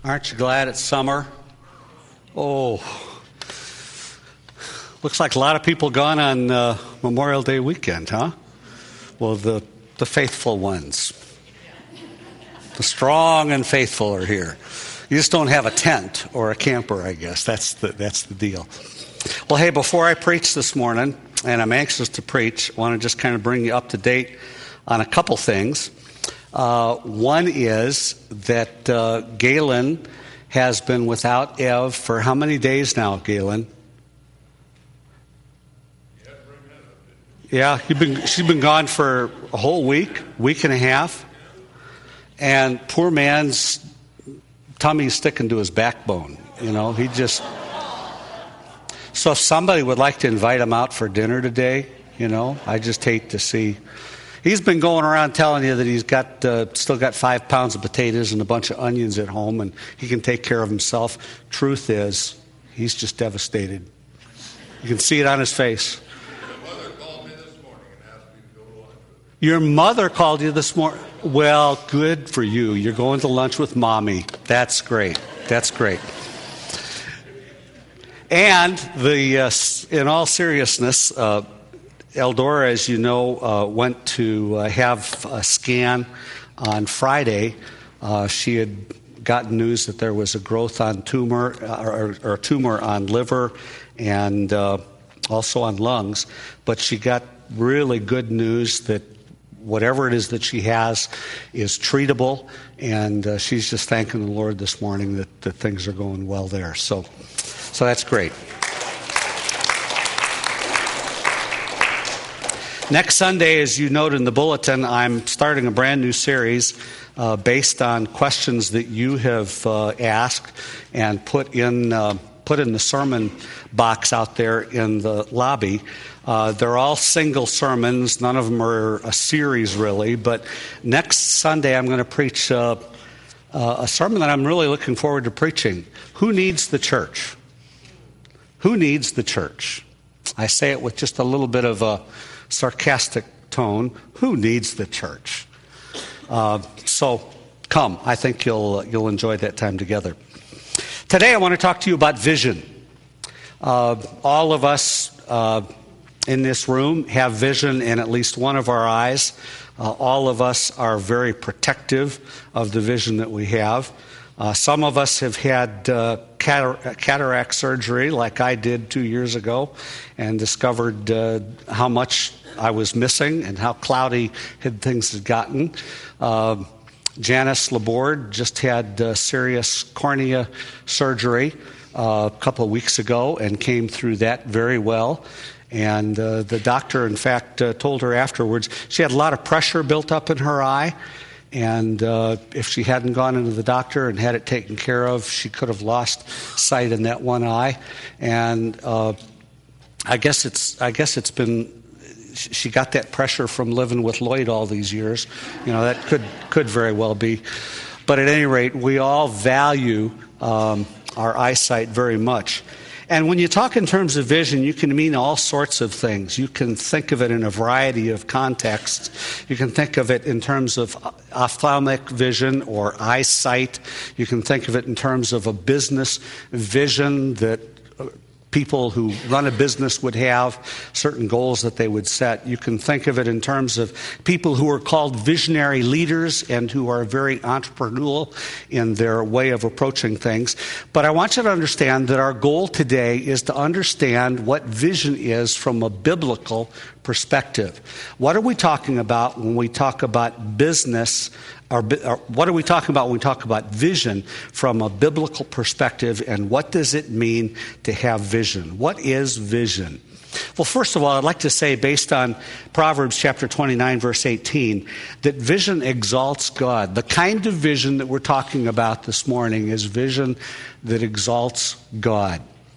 Aren't you glad it's summer? Oh, looks like a lot of people gone on Memorial Day weekend, huh? Well, the faithful ones, the strong and faithful are here. You just don't have a tent or a camper, I guess. That's the deal. Well, hey, before I preach this morning, and I'm anxious to preach, I want to just kind of bring you up to date on a couple things. One is that Galen has been without Ev for how many days now, Galen? Yeah, she's been gone for a whole week and a half. And poor man's tummy's sticking to his backbone. You know, he just... So if somebody would like to invite him out for dinner today, you know, I just hate to see... He's been going around telling you that he's got still got 5 pounds of potatoes and a bunch of onions at home, and he can take care of himself. Truth is, he's just devastated. You can see it on his face. My mother called me this morning and asked me to go to lunch with her. Your mother called you this morning? Well, good for you. You're going to lunch with Mommy. That's great. That's great. And in all seriousness, Eldora, as you know, went to have a scan on Friday. She had gotten news that there was a growth on tumor, or a tumor on liver and also on lungs. But she got really good news that whatever it is that she has is treatable. And she's just thanking the Lord this morning that things are going well there. So that's great. Next Sunday, as you note in the bulletin, I'm starting a brand new series based on questions that you have asked and put in the sermon box out there in the lobby. They're all single sermons. None of them are a series, really. But next Sunday, I'm going to preach a sermon that I'm really looking forward to preaching. Who needs the church? Who needs the church? I say it with just a little bit of a sarcastic tone. Who needs the church? So come. I think you'll enjoy that time together. Today I want to talk to you about vision. All of us in this room have vision in at least one of our eyes. All of us are very protective of the vision that we have. Some of us have had cataract surgery like I did 2 years ago and discovered how much I was missing and how cloudy things had gotten. Janice Laborde just had serious cornea surgery a couple of weeks ago and came through that very well. And the doctor, in fact, told her afterwards she had a lot of pressure built up in her eye. And if she hadn't gone into the doctor and had it taken care of, she could have lost sight in that one eye. And I guess it's been. She got that pressure from living with Lloyd all these years. You know, that could very well be. But at any rate, we all value our eyesight very much. And when you talk in terms of vision, you can mean all sorts of things. You can think of it in a variety of contexts. You can think of it in terms of ophthalmic vision or eyesight. You can think of it in terms of a business vision that people who run a business would have, certain goals that they would set. You can think of it in terms of people who are called visionary leaders and who are very entrepreneurial in their way of approaching things. But I want you to understand that our goal today is to understand what vision is from a biblical perspective. What are we talking about when we talk about business? Or what are we talking about when we talk about vision from a biblical perspective, and what does it mean to have vision? What is vision? Well, first of all, I'd like to say, based on Proverbs chapter 29, verse 18, that vision exalts God. The kind of vision that we're talking about this morning is vision that exalts God.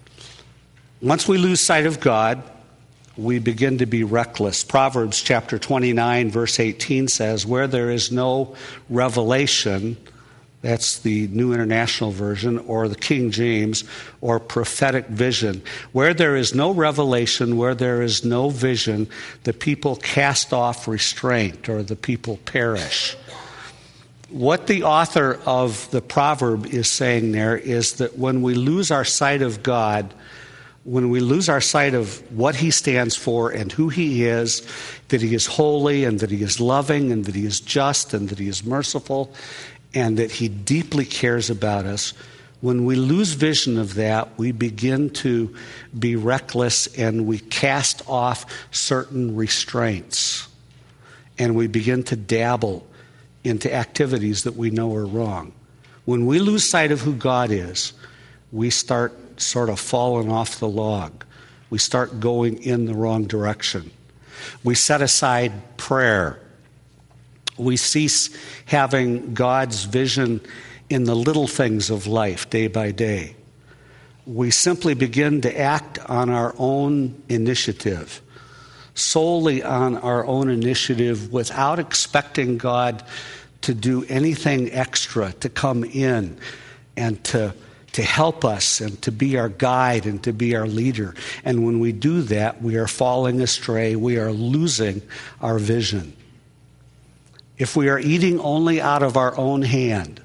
Once we lose sight of God, we begin to be reckless. Proverbs chapter 29, verse 18 says, where there is no revelation, that's the New International Version, or the King James, or prophetic vision. Where there is no revelation, where there is no vision, the people cast off restraint, or the people perish. What the author of the proverb is saying there is that when we lose our sight of God, when we lose our sight of what he stands for and who he is, that he is holy and that he is loving and that he is just and that he is merciful and that he deeply cares about us, when we lose vision of that, we begin to be reckless and we cast off certain restraints and we begin to dabble into activities that we know are wrong. When we lose sight of who God is, we start sort of falling off the log. We start going in the wrong direction. We set aside prayer. We cease having God's vision in the little things of life day by day. We simply begin to act on our own initiative, solely on our own initiative, without expecting God to do anything extra, to come in and to help us and to be our guide and to be our leader. And when we do that, we are falling astray. We are losing our vision. If we are eating only out of our own hand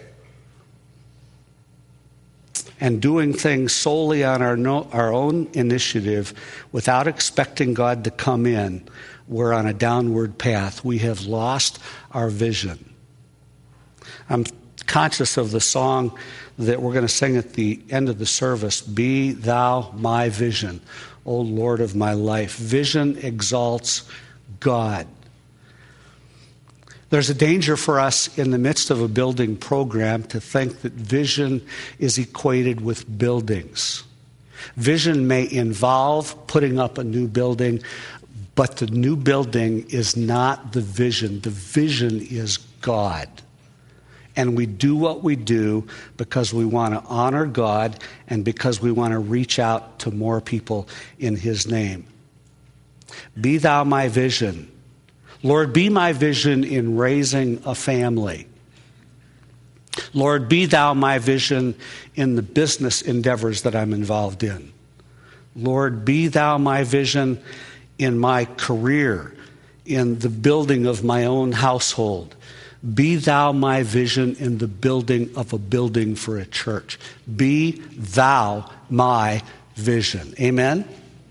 and doing things solely on our own initiative without expecting God to come in, we're on a downward path. We have lost our vision. I'm conscious of the song that we're going to sing at the end of the service, Be Thou My Vision, O Lord of my life. Vision exalts God. There's a danger for us in the midst of a building program to think that vision is equated with buildings. Vision may involve putting up a new building, but the new building is not the vision. The vision is God. And we do what we do because we want to honor God and because we want to reach out to more people in his name. Be thou my vision. Lord, be my vision in raising a family. Lord, be thou my vision in the business endeavors that I'm involved in. Lord, be thou my vision in my career, in the building of my own household. Be thou my vision in the building of a building for a church. Be thou my vision. Amen?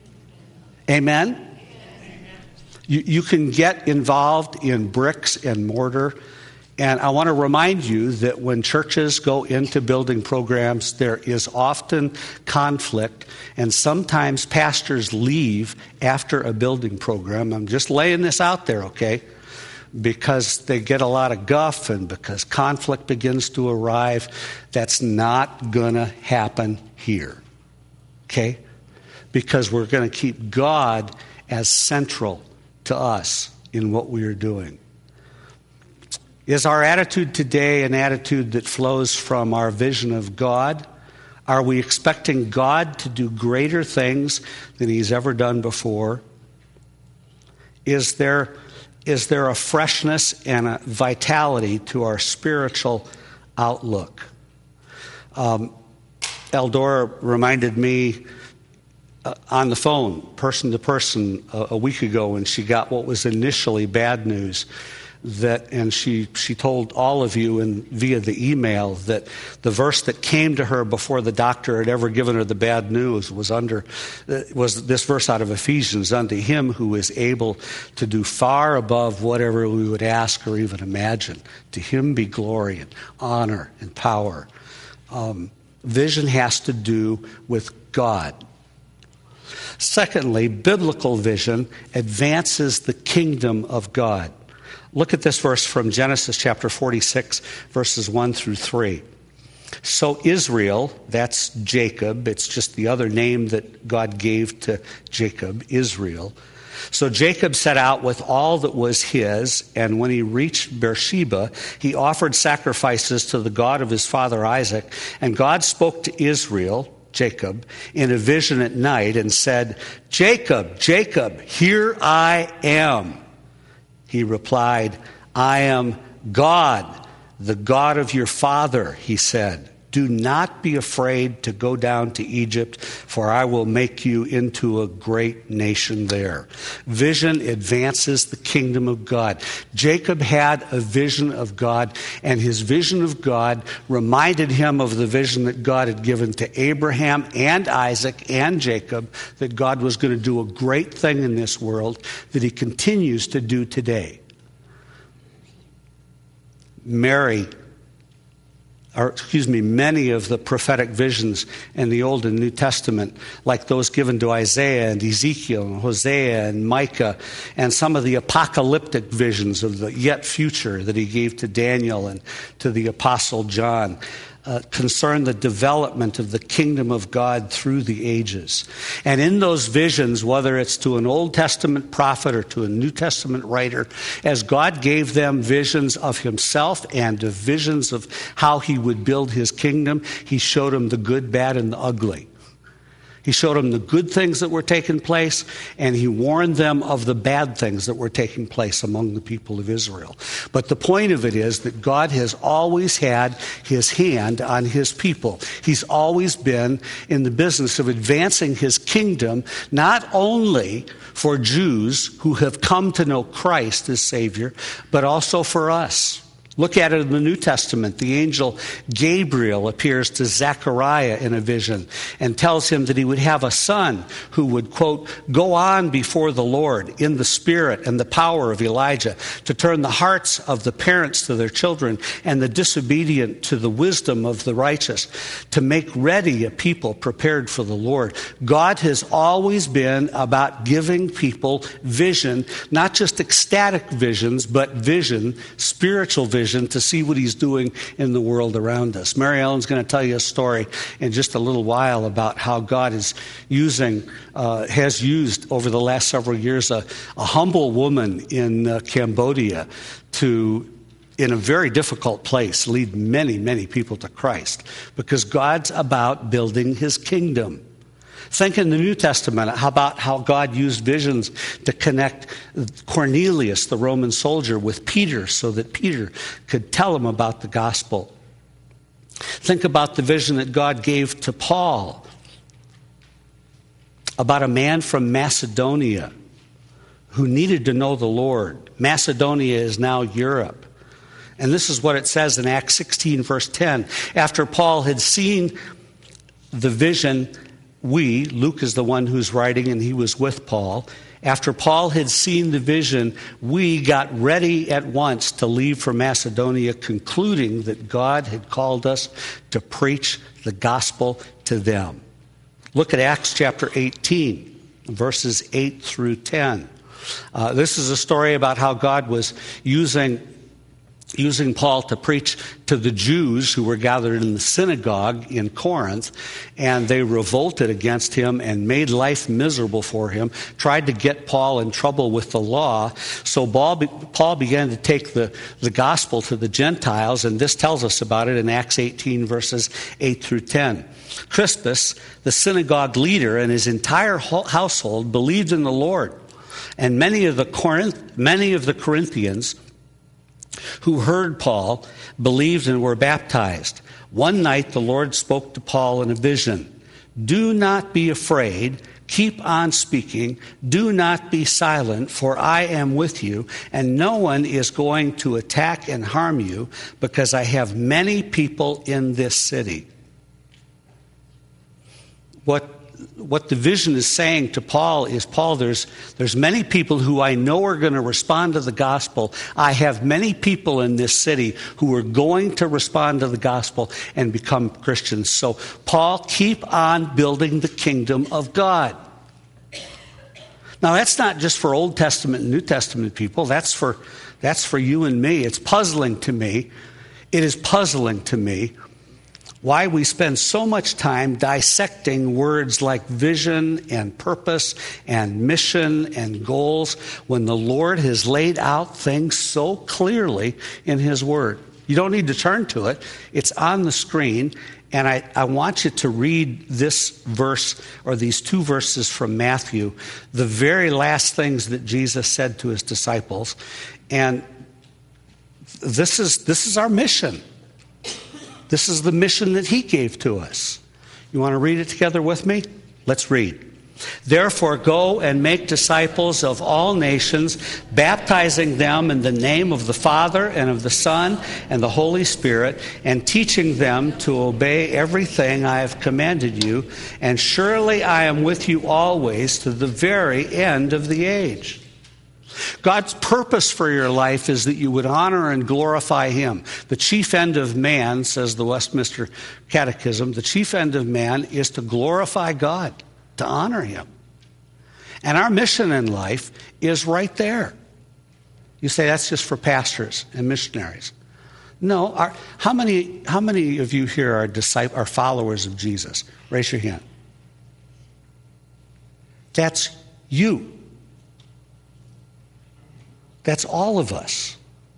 Amen? You can get involved in bricks and mortar. And I want to remind you that when churches go into building programs, there is often conflict. And sometimes pastors leave after a building program. I'm just laying this out there, okay? Because they get a lot of guff and because conflict begins to arrive. That's not going to happen here, okay? Because we're going to keep God as central to us in what we are doing. Is our attitude today an attitude that flows from our vision of God? Are we expecting God to do greater things than he's ever done before? Is there a freshness and a vitality to our spiritual outlook? Eldora reminded me on the phone, person to person, a week ago when she got what was initially bad news. And she told all of you via the email that the verse that came to her before the doctor had ever given her the bad news was this verse out of Ephesians, unto him who is able to do far above whatever we would ask or even imagine. To him be glory and honor and power. Vision has to do with God. Secondly, biblical vision advances the kingdom of God. Look at this verse from Genesis chapter 46, verses 1 through 3. So Israel, that's Jacob, it's just the other name that God gave to Jacob, Israel. So Jacob set out with all that was his, and when he reached Beersheba, he offered sacrifices to the God of his father Isaac. And God spoke to Israel, Jacob, in a vision at night and said, Jacob, Jacob, here I am. He replied, I am God, the God of your father, he said. Do not be afraid to go down to Egypt, for I will make you into a great nation there. Vision advances the kingdom of God. Jacob had a vision of God, and his vision of God reminded him of the vision that God had given to Abraham and Isaac and Jacob, that God was going to do a great thing in this world that he continues to do today. Many of the prophetic visions in the Old and New Testament, like those given to Isaiah and Ezekiel and Hosea and Micah, and some of the apocalyptic visions of the yet future that he gave to Daniel and to the Apostle John, concern the development of the kingdom of God through the ages. And in those visions, whether it's to an Old Testament prophet or to a New Testament writer, as God gave them visions of himself and visions of how he would build his kingdom, he showed them the good, bad, and the ugly. He showed them the good things that were taking place, and he warned them of the bad things that were taking place among the people of Israel. But the point of it is that God has always had his hand on his people. He's always been in the business of advancing his kingdom, not only for Jews who have come to know Christ as Savior, but also for us. Look at it in the New Testament. The angel Gabriel appears to Zechariah in a vision and tells him that he would have a son who would, quote, go on before the Lord in the spirit and the power of Elijah, to turn the hearts of the parents to their children and the disobedient to the wisdom of the righteous, to make ready a people prepared for the Lord. God has always been about giving people vision, not just ecstatic visions, but vision, spiritual vision, to see what he's doing in the world around us. Mary Ellen's going to tell you a story in just a little while about how God is has used over the last several years a humble woman in Cambodia to, in a very difficult place, lead many, many people to Christ, because God's about building his kingdom. Think in the New Testament about how God used visions to connect Cornelius, the Roman soldier, with Peter so that Peter could tell him about the gospel. Think about the vision that God gave to Paul about a man from Macedonia who needed to know the Lord. Macedonia is now Europe. And this is what it says in Acts 16, verse 10. After Paul had seen the vision, Luke is the one who's writing, and he was with Paul. After Paul had seen the vision, we got ready at once to leave for Macedonia, concluding that God had called us to preach the gospel to them. Look at Acts chapter 18, verses 8 through 10. This is a story about how God was using Paul to preach to the Jews who were gathered in the synagogue in Corinth, and they revolted against him and made life miserable for him, tried to get Paul in trouble with the law. So Paul began to take the gospel to the Gentiles, and this tells us about it in Acts 18, verses 8 through 10. Crispus, the synagogue leader, and his entire household believed in the Lord, and many of the Corinthians who heard Paul believed and were baptized. One night the Lord spoke to Paul in a vision. Do not be afraid. Keep on speaking. Do not be silent, for I am with you, and no one is going to attack and harm you, because I have many people in this city. What the vision is saying to Paul is, Paul, there's many people who I know are going to respond to the gospel. I have many people in this city who are going to respond to the gospel and become Christians. So, Paul, keep on building the kingdom of God. Now, that's not just for Old Testament and New Testament people. That's for you and me. It's puzzling to me. It is puzzling to me why we spend so much time dissecting words like vision and purpose and mission and goals when the Lord has laid out things so clearly in his word. You don't need to turn to it. It's on the screen. And I want you to read this verse, or these two verses from Matthew, the very last things that Jesus said to his disciples. And this is our mission. This is the mission that he gave to us. You want to read it together with me? Let's read. Therefore, go and make disciples of all nations, baptizing them in the name of the Father and of the Son and the Holy Spirit, and teaching them to obey everything I have commanded you. And surely I am with you always to the very end of the age. God's purpose for your life is that you would honor and glorify Him. The chief end of man, says the Westminster Catechism, the chief end of man is to glorify God, to honor Him. And our mission in life is right there. You say that's just for pastors and missionaries. No, how many of you here are followers of Jesus? Raise your hand. That's you. That's all of us.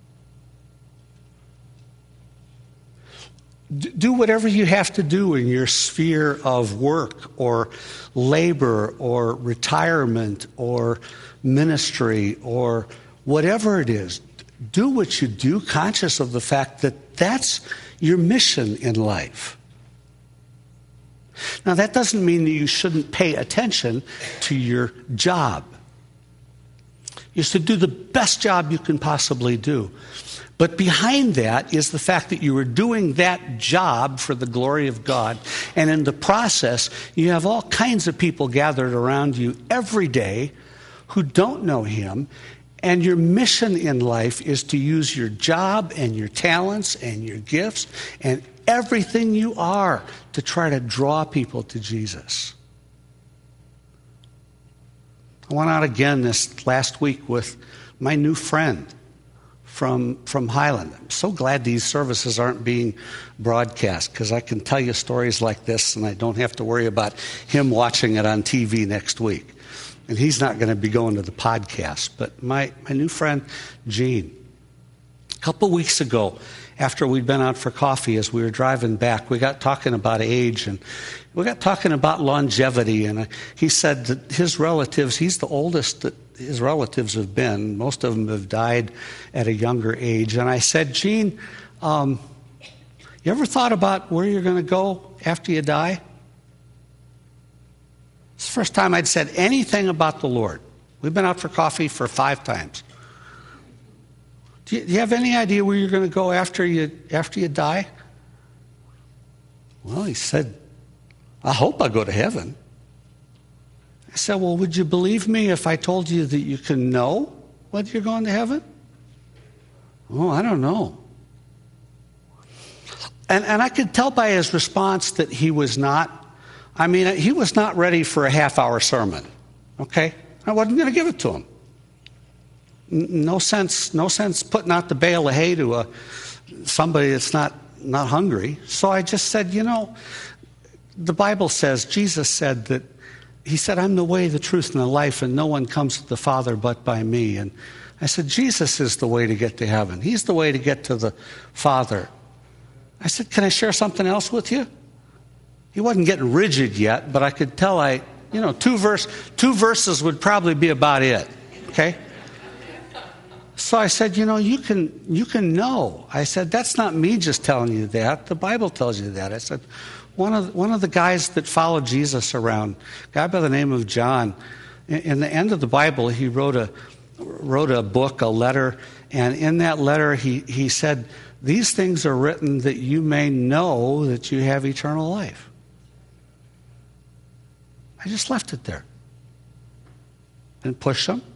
Do whatever you have to do in your sphere of work or labor or retirement or ministry or whatever it is. Do what you do, conscious of the fact that that's your mission in life. Now, that doesn't mean that you shouldn't pay attention to your job. You should do the best job you can possibly do. But behind that is the fact that you are doing that job for the glory of God. And in the process, you have all kinds of people gathered around you every day who don't know Him. And your mission in life is to use your job and your talents and your gifts and everything you are to try to draw people to Jesus. I went out again this last week with my new friend from Highland. I'm so glad these services aren't being broadcast because I can tell you stories like this and I don't have to worry about him watching it on TV next week. And he's not going to be going to the podcast. But my new friend, Gene, a couple weeks ago, after we'd been out for coffee, as we were driving back, we got talking about age and we got talking about longevity. And he said that his relatives, he's the oldest that his relatives have been. Most of them have died at a younger age. And I said, Gene, you ever thought about where you're going to go after you die? It's the first time I'd said anything about the Lord. We've been out for coffee for 5 times. Do you have any idea where you're going to go after you die? Well, he said, I hope I go to heaven. I said, well, would you believe me if I told you that you can know whether you're going to heaven? Oh, I don't know. And I could tell by his response that he was not ready for a half-hour sermon. Okay? I wasn't going to give it to him. No sense putting out the bale of hay to somebody that's not hungry. So I just said, the Bible says, Jesus said that, He said, I'm the way, the truth, and the life, and no one comes to the Father but by me. And I said, Jesus is the way to get to heaven. He's the way to get to the Father. I said, can I share something else with you? He wasn't getting rigid yet, but I could tell two verses would probably be about it. Okay? So I said, you can know. I said, that's not me just telling you that. The Bible tells you that. I said, one of the guys that followed Jesus around, a guy by the name of John, in the end of the Bible, he wrote a book, a letter, and in that letter he said, these things are written that you may know that you have eternal life. I just left it there. Didn't push them.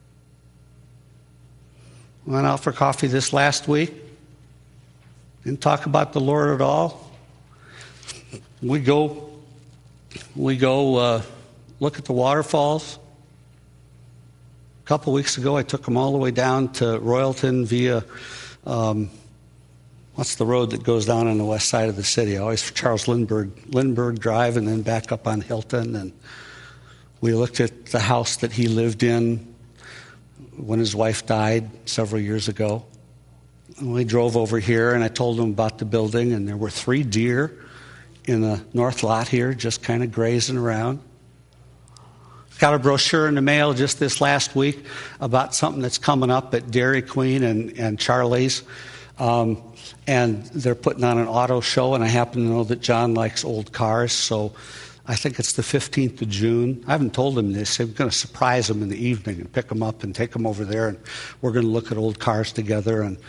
Went out for coffee this last week. Didn't talk about the Lord at all. We go look at the waterfalls. A couple weeks ago, I took them all the way down to Royalton via, what's the road that goes down on the west side of the city? Always Charles Lindbergh Drive, and then back up on Hilton. And we looked at the house that he lived in when his wife died several years ago. And we drove over here, and I told him about the building, and there were 3 deer in the north lot here, just kind of grazing around. Got a brochure in the mail just this last week about something that's coming up at Dairy Queen and Charlie's. And they're putting on an auto show, and I happen to know that John likes old cars, so I think it's the 15th of June. I haven't told him this. I'm going to surprise him in the evening and pick him up and take him over there, and we're going to look at old cars together. And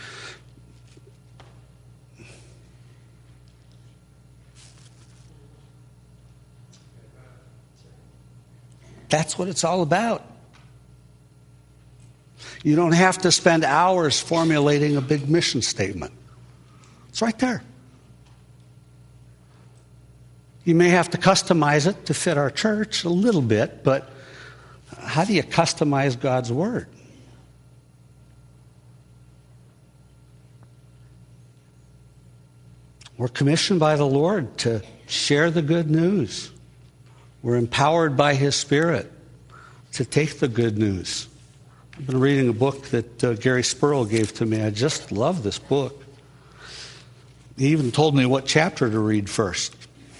that's what it's all about. You don't have to spend hours formulating a big mission statement. It's right there. You may have to customize it to fit our church a little bit, but how do you customize God's Word? We're commissioned by the Lord to share the good news. We're empowered by His Spirit to take the good news. I've been reading a book that Gary Spurl gave to me. I just love this book. He even told me what chapter to read first.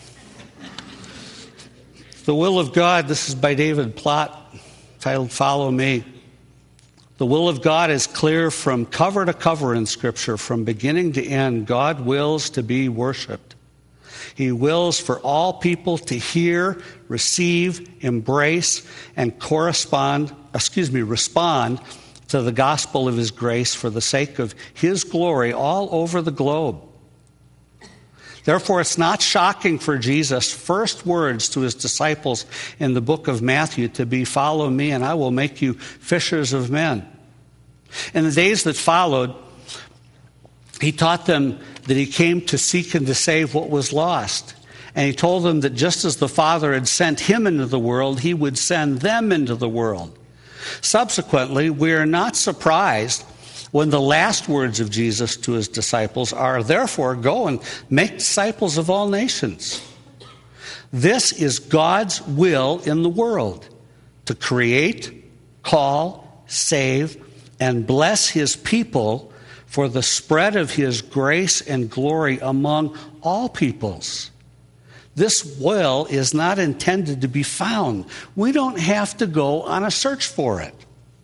The Will of God, this is by David Platt, titled Follow Me. The will of God is clear from cover to cover in Scripture, from beginning to end. God wills to be worshiped. He wills for all people to hear, receive, embrace, and respond to the gospel of His grace for the sake of His glory all over the globe. Therefore, it's not shocking for Jesus' first words to His disciples in the book of Matthew to be, "Follow me, and I will make you fishers of men." In the days that followed, He taught them that He came to seek and to save what was lost. And He told them that just as the Father had sent Him into the world, He would send them into the world. Subsequently, we are not surprised when the last words of Jesus to His disciples are, "Therefore, go and make disciples of all nations." This is God's will in the world, to create, call, save, and bless His people for the spread of His grace and glory among all peoples. This will is not intended to be found. We don't have to go on a search for it.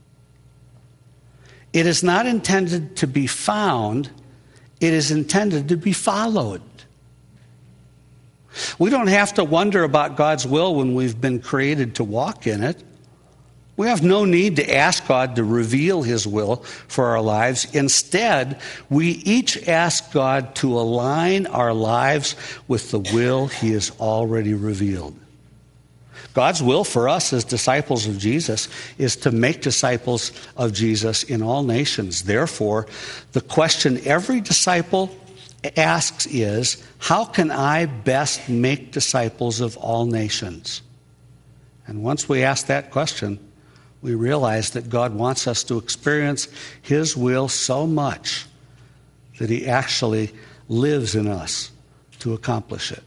It is not intended to be found. It is intended to be followed. We don't have to wonder about God's will when we've been created to walk in it. We have no need to ask God to reveal His will for our lives. Instead, we each ask God to align our lives with the will He has already revealed. God's will for us as disciples of Jesus is to make disciples of Jesus in all nations. Therefore, the question every disciple asks is, how can I best make disciples of all nations? And once we ask that question, we realize that God wants us to experience His will so much that He actually lives in us to accomplish it.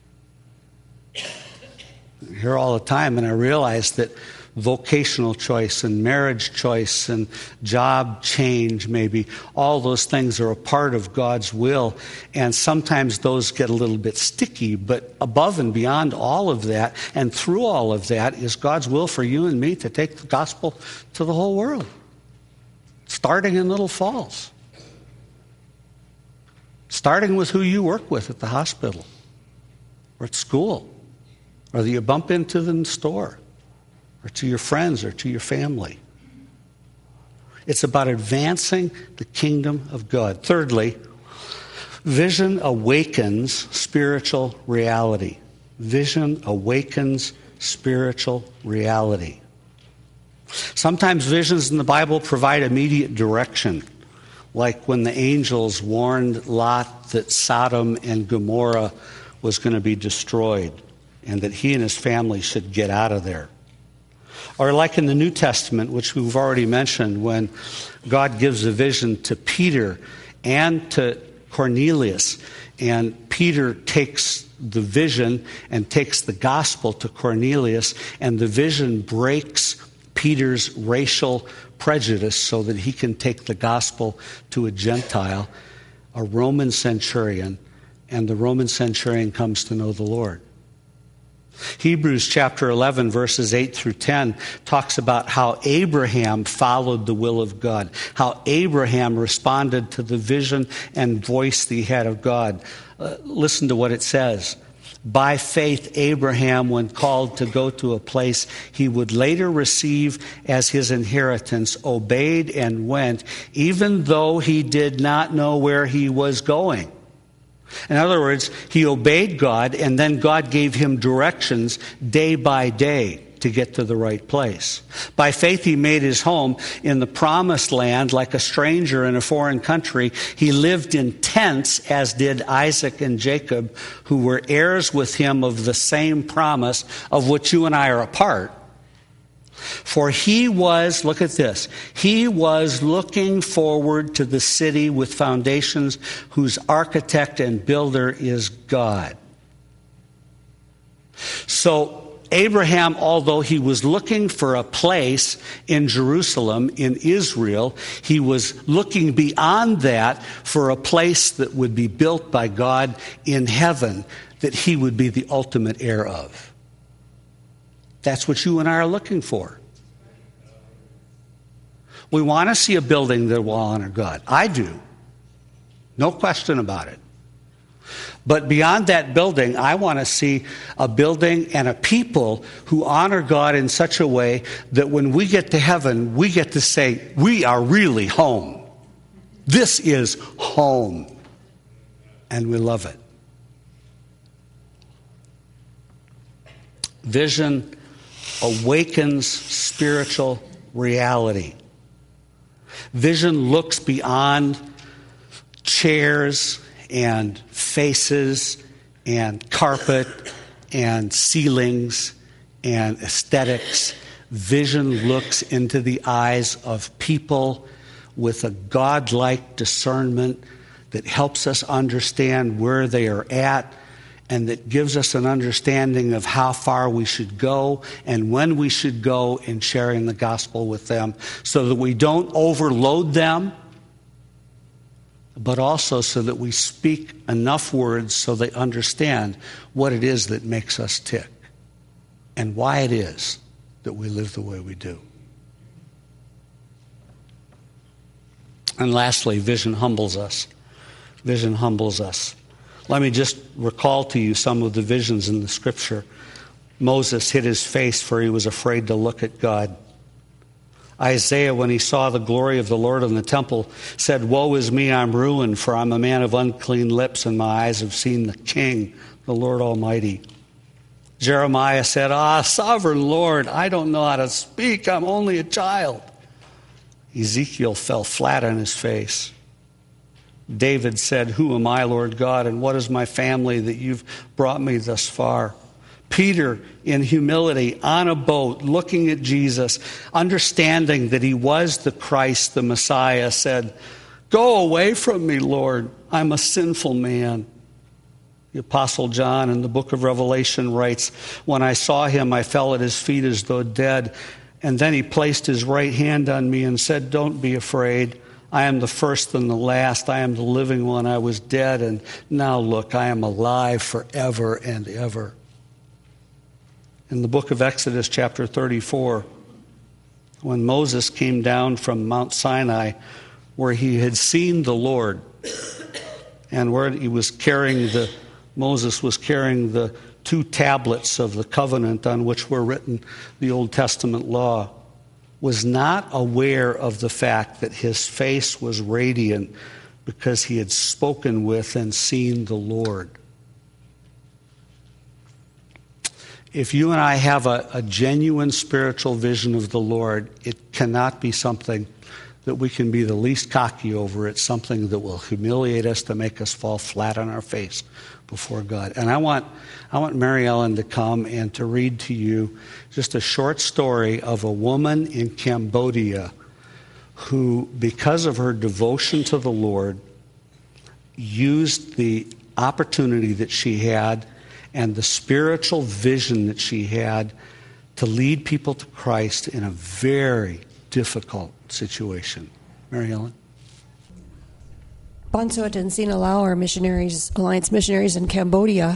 I hear all the time, and I realize that vocational choice and marriage choice and job change, maybe, all those things are a part of God's will, and sometimes those get a little bit sticky, but above and beyond all of that and through all of that is God's will for you and me to take the gospel to the whole world, starting in Little Falls, starting with who you work with at the hospital or at school, or that you bump into in the store, or to your friends, or to your family. It's about advancing the kingdom of God. Thirdly, vision awakens spiritual reality. Vision awakens spiritual reality. Sometimes visions in the Bible provide immediate direction, like when the angels warned Lot that Sodom and Gomorrah was going to be destroyed, and that he and his family should get out of there. Or like in the New Testament, which we've already mentioned, when God gives a vision to Peter and to Cornelius, and Peter takes the vision and takes the gospel to Cornelius, and the vision breaks Peter's racial prejudice so that he can take the gospel to a Gentile, a Roman centurion, and the Roman centurion comes to know the Lord. Hebrews chapter 11, verses 8 through 10 talks about how Abraham followed the will of God, how Abraham responded to the vision and voice that he had of God. Listen to what it says. By faith, Abraham, when called to go to a place he would later receive as his inheritance, obeyed and went, even though he did not know where he was going. In other words, he obeyed God, and then God gave him directions day by day to get to the right place. By faith, he made his home in the promised land like a stranger in a foreign country. He lived in tents, as did Isaac and Jacob, who were heirs with him of the same promise of which you and I are a part. For he was, look at this, he was looking forward to the city with foundations whose architect and builder is God. So Abraham, although he was looking for a place in Jerusalem, in Israel, he was looking beyond that for a place that would be built by God in heaven, that he would be the ultimate heir of. That's what you and I are looking for. We want to see a building that will honor God. I do. No question about it. But beyond that building, I want to see a building and a people who honor God in such a way that when we get to heaven, we get to say, we are really home. This is home. And we love it. Vision awakens spiritual reality. Vision looks beyond chairs and faces and carpet and ceilings and aesthetics. Vision looks into the eyes of people with a godlike discernment that helps us understand where they are at, and that gives us an understanding of how far we should go and when we should go in sharing the gospel with them, so that we don't overload them, but also so that we speak enough words so they understand what it is that makes us tick and why it is that we live the way we do. And lastly, vision humbles us. Vision humbles us. Let me just recall to you some of the visions in the Scripture. Moses hid his face, for he was afraid to look at God. Isaiah, when he saw the glory of the Lord in the temple, said, "Woe is me, I'm ruined, for I'm a man of unclean lips, and my eyes have seen the King, the Lord Almighty." Jeremiah said, "Sovereign Lord, I don't know how to speak. I'm only a child." Ezekiel fell flat on his face. David said, "Who am I, Lord God, and what is my family that you've brought me thus far?" Peter, in humility, on a boat, looking at Jesus, understanding that he was the Christ, the Messiah, said, "Go away from me, Lord. I'm a sinful man." The Apostle John in the book of Revelation writes, "When I saw him, I fell at his feet as though dead. And then he placed his right hand on me and said, 'Don't be afraid. I am the first and the last. I am the living one. I was dead, and now look, I am alive forever and ever." In the book of Exodus, chapter 34, when Moses came down from Mount Sinai, where he had seen the Lord, and where Moses was carrying the 2 tablets of the covenant on which were written the Old Testament law, was not aware of the fact that his face was radiant because he had spoken with and seen the Lord. If you and I have a genuine spiritual vision of the Lord, it cannot be something that we can be the least cocky over. It's something that will humiliate us, to make us fall flat on our face before God. And I want Mary Ellen to come and to read to you just a short story of a woman in Cambodia who, because of her devotion to the Lord, used the opportunity that she had and the spiritual vision that she had to lead people to Christ in a very difficult situation. Mary Ellen? Bonsot and Sina Lau are missionaries, Alliance missionaries in Cambodia.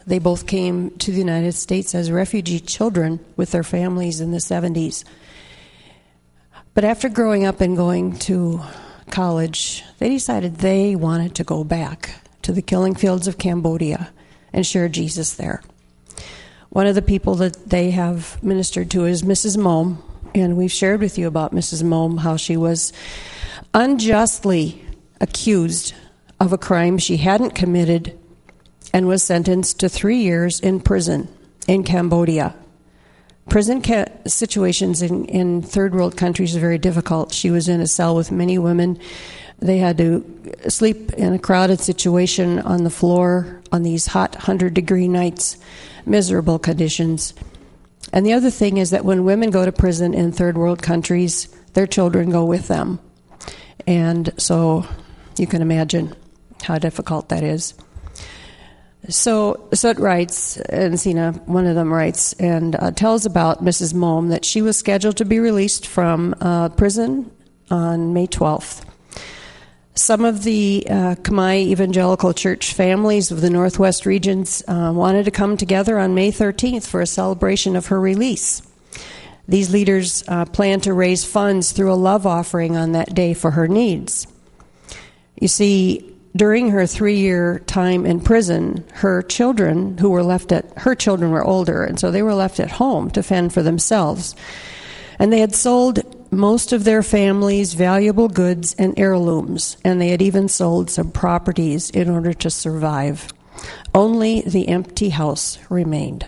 They both came to the United States as refugee children with their families in the 70s. But after growing up and going to college, they decided they wanted to go back to the killing fields of Cambodia and share Jesus there. One of the people that they have ministered to is Mrs. Mom, and we've shared with you about Mrs. Mom, how she was unjustly accused of a crime she hadn't committed and was sentenced to 3 years in prison in Cambodia. Prison situations in third world countries are very difficult. She was in a cell with many women. They had to sleep in a crowded situation on the floor on these hot 100-degree nights, miserable conditions. And the other thing is that when women go to prison in third world countries, their children go with them. And so you can imagine how difficult that is. So it writes, and Sina, one of them writes, and tells about Mrs. Mom that she was scheduled to be released from prison on May 12th. Some of the Khmer Evangelical Church families of the Northwest regions wanted to come together on May 13th for a celebration of her release. These leaders plan to raise funds through a love offering on that day for her needs. You see, during her 3-year time in prison, her children were older, and so they were left at home to fend for themselves. And they had sold most of their family's valuable goods and heirlooms, and they had even sold some properties in order to survive. Only the empty house remained.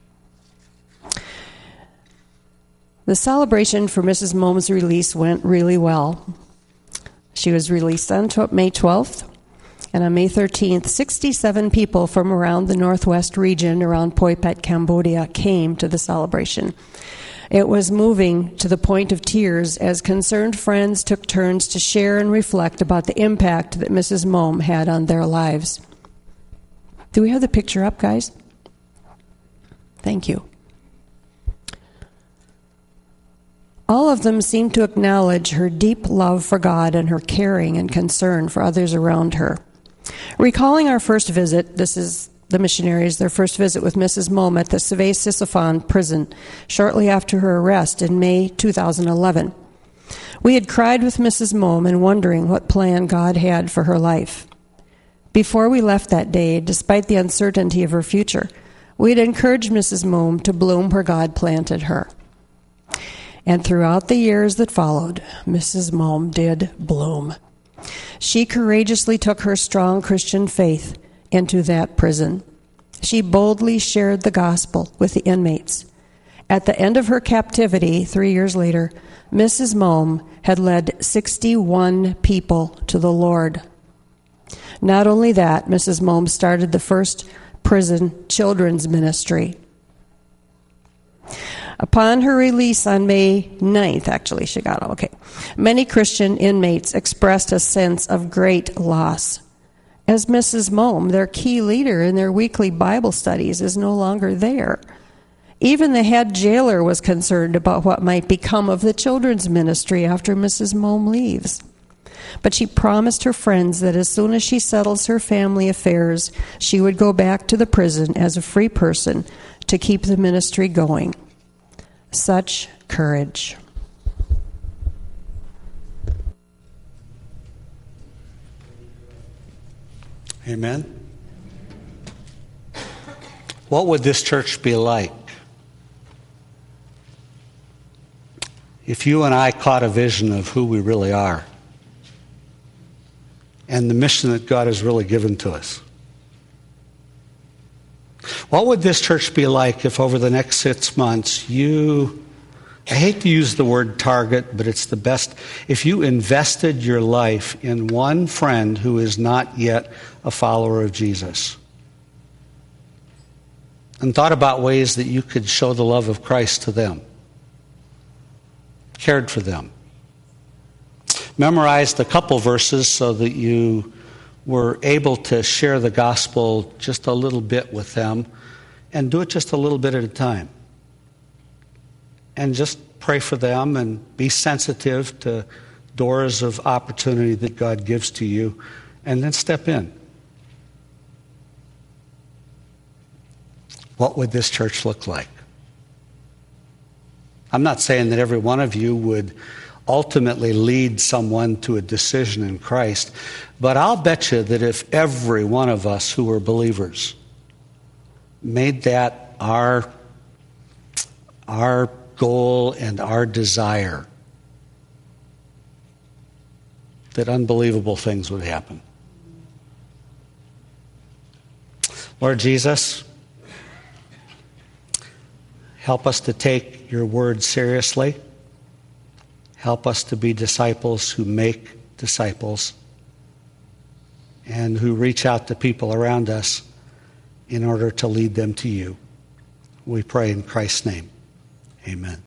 The celebration for Mrs. Mom's release went really well. She was released on May 12th. And on May 13th, 67 people from around the Northwest region, around Poipet, Cambodia, came to the celebration. It was moving to the point of tears as concerned friends took turns to share and reflect about the impact that Mrs. Mom had on their lives. Do we have the picture up, guys? Thank you. All of them seemed to acknowledge her deep love for God and her caring and concern for others around her. Recalling our first visit, this is the missionaries, their first visit with Mrs. Mom at the Save Sisophon prison shortly after her arrest in May 2011. We had cried with Mrs. Mom and wondering what plan God had for her life. Before we left that day, despite the uncertainty of her future, we had encouraged Mrs. Mom to bloom where God planted her. And throughout the years that followed, Mrs. Mom did bloom. She courageously took her strong Christian faith into that prison. She boldly shared the gospel with the inmates. At the end of her captivity, 3 years later, Mrs. Mom had led 61 people to the Lord. Not only that, Mrs. Mom started the first prison children's ministry. Upon her release on May 9th, many Christian inmates expressed a sense of great loss, as Mrs. Mom, their key leader in their weekly Bible studies, is no longer there. Even the head jailer was concerned about what might become of the children's ministry after Mrs. Mom leaves. But she promised her friends that as soon as she settles her family affairs, she would go back to the prison as a free person to keep the ministry going. Such courage. Amen. What would this church be like if you and I caught a vision of who we really are and the mission that God has really given to us? What would this church be like if over the next 6 months I hate to use the word target, but it's the best, if you invested your life in one friend who is not yet a follower of Jesus and thought about ways that you could show the love of Christ to them, cared for them, memorized a couple verses so that you were able to share the gospel just a little bit with them, and do it just a little bit at a time. And just pray for them and be sensitive to doors of opportunity that God gives to you, and then step in. what would this church look like? I'm not saying that every one of you would ultimately lead someone to a decision in Christ, but I'll bet you that if every one of us who are believers made that our goal and our desire, that unbelievable things would happen. Lord Jesus, help us to take your word seriously. Help us to be disciples who make disciples and who reach out to people around us in order to lead them to you. We pray in Christ's name. Amen.